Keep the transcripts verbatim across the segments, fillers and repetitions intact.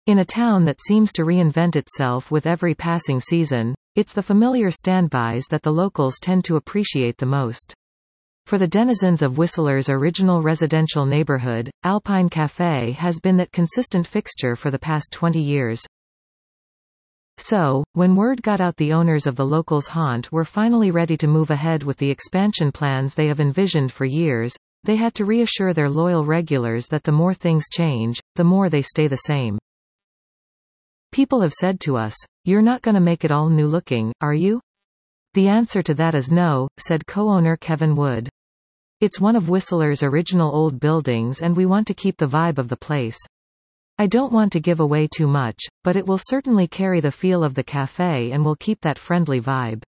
In a town that seems to reinvent itself with every passing season, it's the familiar standbys that the locals tend to appreciate the most. For the denizens of Whistler's original residential neighborhood, Alpine Café has been that consistent fixture for the past twenty years. So, when word got out the owners of the locals' haunt were finally ready to move ahead with the expansion plans they have envisioned for years, they had to reassure their loyal regulars that the more things change, the more they stay the same. People have said to us, "You're not gonna make it all new looking, are you?" The answer to that is no, said co-owner Kevin Wood. It's one of Whistler's original old buildings and we want to keep the vibe of the place. I don't want to give away too much, but it will certainly carry the feel of the cafe and will keep that friendly vibe.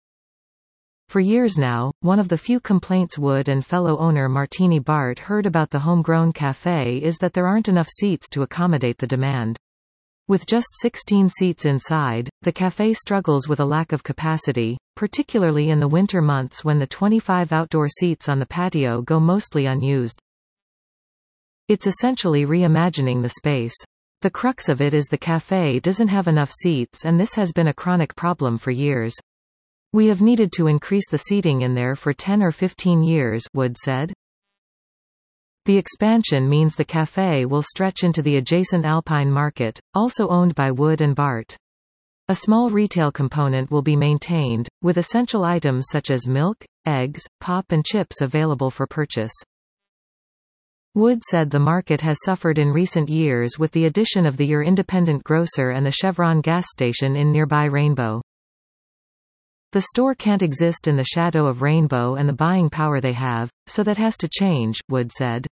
For years now, one of the few complaints Wood and fellow owner Martini Bart heard about the homegrown cafe is that there aren't enough seats to accommodate the demand. With just sixteen seats inside, the cafe struggles with a lack of capacity, particularly in the winter months when the twenty-five outdoor seats on the patio go mostly unused. It's essentially reimagining the space. The crux of it is the cafe doesn't have enough seats, and this has been a chronic problem for years. We have needed to increase the seating in there for ten or fifteen years, Wood said. The expansion means the cafe will stretch into the adjacent Alpine Market, also owned by Wood and Bart. A small retail component will be maintained, with essential items such as milk, eggs, pop and chips available for purchase. Wood said the market has suffered in recent years with the addition of the Your Independent Grocer and the Chevron gas station in nearby Rainbow. The store can't exist in the shadow of Rainbow and the buying power they have, so that has to change, Wood said.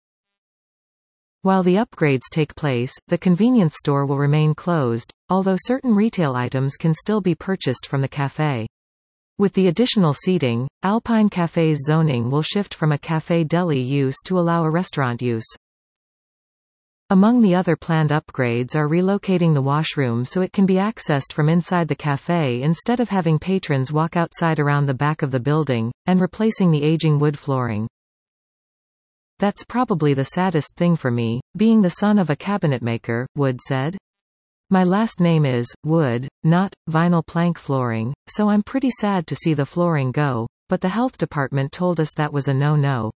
While the upgrades take place, the convenience store will remain closed, although certain retail items can still be purchased from the cafe. With the additional seating, Alpine Café's zoning will shift from a cafe deli use to allow a restaurant use. Among the other planned upgrades are relocating the washroom so it can be accessed from inside the cafe instead of having patrons walk outside around the back of the building, and replacing the aging wood flooring. That's probably the saddest thing for me, being the son of a cabinetmaker, Wood said. My last name is Wood, not vinyl plank flooring, so I'm pretty sad to see the flooring go, but the health department told us that was a no-no.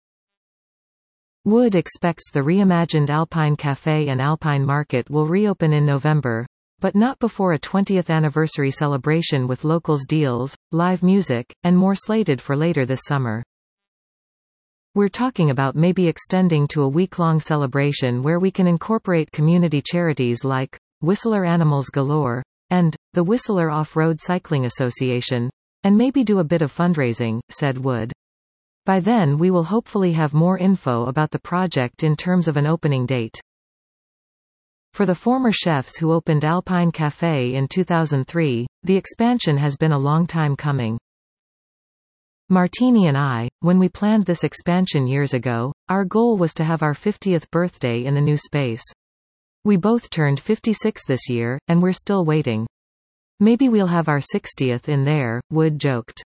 Wood expects the reimagined Alpine Café and Alpine Market will reopen in November, but not before a twentieth anniversary celebration with locals deals, live music, and more slated for later this summer. We're talking about maybe extending to a week-long celebration where we can incorporate community charities like Whistler Animals Galore and the Whistler Off-Road Cycling Association, and maybe do a bit of fundraising, said Wood. By then we will hopefully have more info about the project in terms of an opening date. For the former chefs who opened Alpine Café in two thousand three, the expansion has been a long time coming. Martini and I, when we planned this expansion years ago, our goal was to have our fiftieth birthday in the new space. We both turned fifty-six this year, and we're still waiting. Maybe we'll have our sixtieth in there, Wood joked.